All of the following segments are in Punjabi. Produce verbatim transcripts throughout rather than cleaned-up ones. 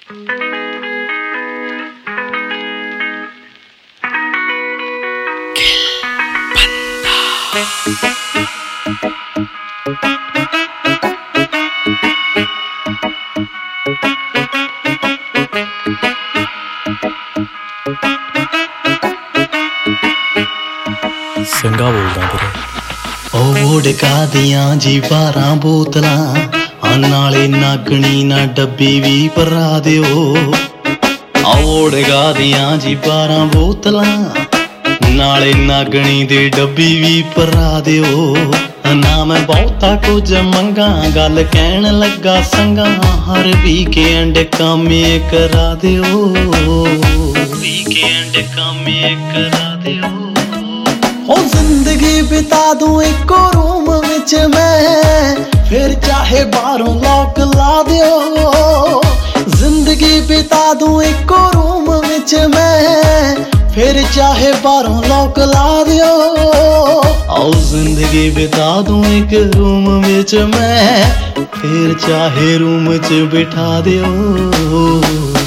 ਸਿੰਘਾ ਬੋਲਦਾ ਵੀਰੇ। ਉਹ ਡਕਾ ਦੀਆਂ ਜੀ ਬਾਰਾਂ ਬੋਤਲਾਂ ਆ ਨਾਲੇ ਨਾਗਣੀ ਨਾ ਡੱਬੀ ਵੀ ਭਰਾ ਦਿਓ। ਉਹ ਡਕਾ ਦੀਆਂ ਜੀ ਬਾਰਾਂ ਬੋਤਲਾਂ ਨਾਲੇ ਨਾਗਣੀ ਦੀ ਡੱਬੀ ਵੀ ਭਰਾ ਦਿਓ। ਨਾ ਮੈਂ ਬਹੁਤਾ ਕੁਝ ਮੰਗਾ ਗੱਲ ਕਹਿਣ ਲੱਗਾ ਸੰਗਾ ਹਰ ਵੀਕਐਂਡ ਕਾਮੇ ਕਰਾ ਦਿਓ। ਵੀਕਐਂਡ ਕਾਮੇ ਕਰਾ ਦਿਓ। ਉਹ ਜ਼ਿੰਦਗੀ ਬਿਤਾ ਦੂੰ ਇੱਕੋ ਰੂਮ ਵਿੱਚ ਮੈਂ ਫਿਰ ਚਾਹੇ ਬਾਹਰੋਂ ਲੋਕ ਲਾ ਦਿਓ। ਜ਼ਿੰਦਗੀ ਬਿਤਾ ਦੂੰ ਇੱਕੋ ਰੂਮ ਵਿੱਚ ਮੈਂ ਫਿਰ ਚਾਹੇ ਬਾਹਰੋਂ ਲੋਕ ਲਾ ਦਿਓ। ਆਓ ਜ਼ਿੰਦਗੀ ਬਿਤਾ ਦੂੰ ਇੱਕ ਰੂਮ ਵਿੱਚ ਮੈਂ ਫਿਰ ਚਾਹੇ ਰੂਮ 'ਚ ਬਿਠਾ ਦਿਓ।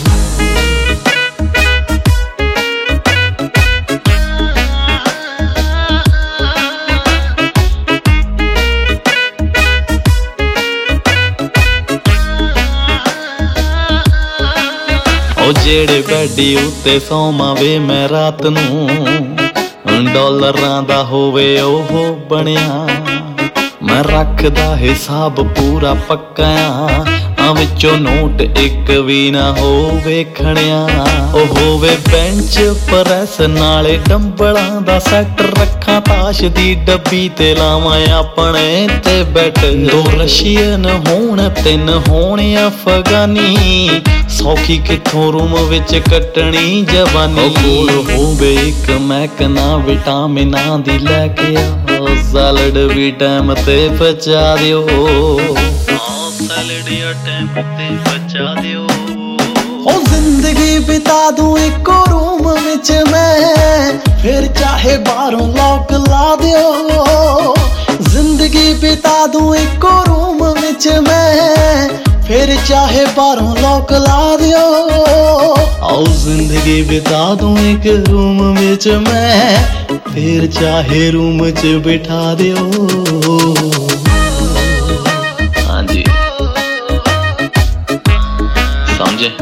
ਜਿਹੜੇ ਬੈਡੀ ਉੱਤੇ ਸੌਵਾਂ ਵੇ ਮੈਂ ਰਾਤ ਨੂੰ ਡਾਲਰਾਂ ਦਾ ਹੋਵੇ ਉਹ ਬਣਿਆ। ਮੈਂ ਰੱਖਦਾ ਹਿਸਾਬ ਪੂਰਾ ਪੱਕਾ ਆ ਵਿੱਚੋਂ ਨੋਟ ਇੱਕ ਵੀ ਨਾ ਹੋਵੇ ਖਣਿਆ। ਉਹ ਹੋਵੇ ਬੈਂਚ ਪ੍ਰੈਸ ਨਾਲੇ ਡੰਬਲਾਂ ਦਾ ਸੈੱਟ ਰੱਖਾਂ ਤਾਸ਼ ਦੀ ਡੱਬੀ ਤੇ ਲਾਵਾਂ ਆਪਣੇ ਤੇ ਬੈਠ। ਦੋ ਰਸ਼ੀਅਨ ਹੋਣ ਤਿੰਨ ਹੋਣ ਅਫਗਾਨੀ ਸੌਖੀ ਕਿੱਥੋਂ ਰੂਮ ਵਿੱਚ ਕੱਟਣੀ ਜਵਾਨੀ। ਕੋਲ ਹੋਵੇ ਇੱਕ ਮੈਕਨਾ ਵਿਟਾਮਿਨਾਂ ਦੀ ਲੈ ਕੇ ਆ ਸੈਲਡ ਵੀ ਟਾਈਮ ਤੇ ਪਚਾ ਦਿਓ। ਸੈਲਡ ਟਾਈਮ ਤੇ ਪਚਾ ਦਿਓ। ਉਹ ਜ਼ਿੰਦਗੀ ਬਿਤਾ ਦੂੰ ਇੱਕੋ ਰੂਮ ਵਿੱਚ ਮੈਂ ਫਿਰ ਚਾਹੇ ਬਾਹਰੋਂ ਲੋਕ ਲਾ ਦਿਓ। ਜ਼ਿੰਦਗੀ ਬਿਤਾ ਦੂੰ ਇੱਕੋ ਰੂਮ ਵਿੱਚ ਮੈਂ ਫਿਰ ਚਾਹੇ ਬਾਹਰੋਂ ਲੋਕ ਲਾ ਦਿਓ। ਆਓ ਜ਼ਿੰਦਗੀ ਬਿਤਾ ਦੂੰ ਇੱਕ ਰੂਮ ਵਿੱਚ ਮੈਂ ਫਿਰ ਚਾਹੇ ਰੂਮ 'ਚ ਬਿਠਾ ਦਿਓ। ਹਾਂਜੀ ਸਮਝੇ।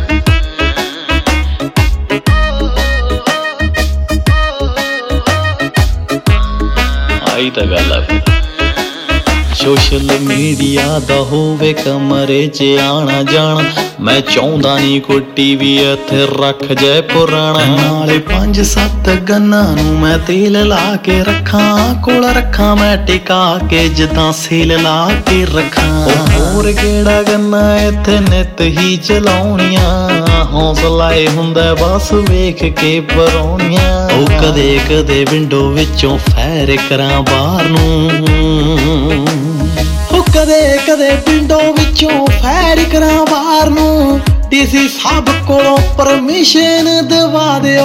ਆਈ ਤਾਂ ਗੱਲ ਆ। ਸੋਸ਼ਲ ਮੀਡੀਆ ਦਾ ਹੋਵੇ ਕਮਰੇ 'ਚ ਆਣਾ ਜਾਣਾ ਮੈਂ ਚਾਹੁੰਦਾ ਨੀ ਕੋਈ ਟੀਵੀ ਇੱਥੇ ਰੱਖ ਜੈ ਪੁਰਾਣਾ। ਨਾਲੇ ਪੰਜ ਸੱਤ ਗੰਨਾਂ ਨੂੰ ਮੈਂ ਤੇਲ ਲਾ ਕੇ ਰੱਖਾਂ ਕੋਲ ਰੱਖਾਂ ਮੈਂ ਟਿਕਾ ਕੇ ਜਿੱਦਾਂ ਸੇਲ ਲਾ ਕੇ ਰੱਖਾਂ। ਹੋਰ ਕਿਹੜਾ ਗੰਨਾ ਇੱਥੇ ਨਿੱਤ ਹੀ ਚਲਾਉਣੀਆਂ ਹੌਸਲਾ ਏ ਹੁੰਦਾ ਬਸ ਵੇਖ ਕੇ ਪਰੌਣੀਆਂ। ਉਹ ਕਦੇ ਕਦੇ ਵਿੰਡੋ ਵਿੱਚੋਂ ਫੈਰ ਕਰਾਂ ਬਾਹਰ ਨੂੰ। ਉਹ ਕਦੇ ਕਦੇ ਵਿੰਡੋ ਵਿੱਚੋਂ ਫੈਰ ਕਰਾਂ ਬਾਹਰ ਨੂੰ। ਡੀਸੀ ਸਾਹਿਬ ਕੋਲੋਂ ਪਰਮਿਸ਼ਨ ਦਵਾ ਦਿਓ।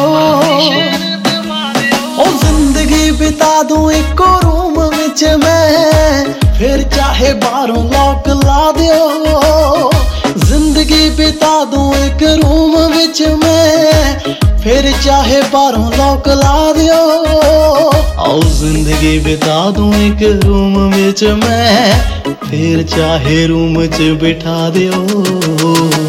ਉਹ ਜ਼ਿੰਦਗੀ ਬਿਤਾ ਦੂੰ ਇੱਕੋ ਰੂਮ ਵਿੱਚ ਮੈਂ ਫਿਰ ਚਾਹੇ ਬਾਹਰੋਂ ਲੋਕ ਲਾ ਦਿਓ। ਜ਼ਿੰਦਗੀ ਬਿਤਾ ਦੂੰ ਇੱਕ ਰੂਮ ਵਿੱਚ ਮੈਂ ਫਿਰ ਚਾਹੇ ਬਾਹਰੋਂ ਲੋਕ ਲਾ ਦਿਓ। ਆਓ ਜ਼ਿੰਦਗੀ ਬਿਤਾ ਦੂੰ ਇੱਕ ਰੂਮ ਵਿੱਚ ਮੈਂ ਫਿਰ ਚਾਹੇ ਰੂਮ 'ਚ ਬਿਠਾ ਦਿਓ।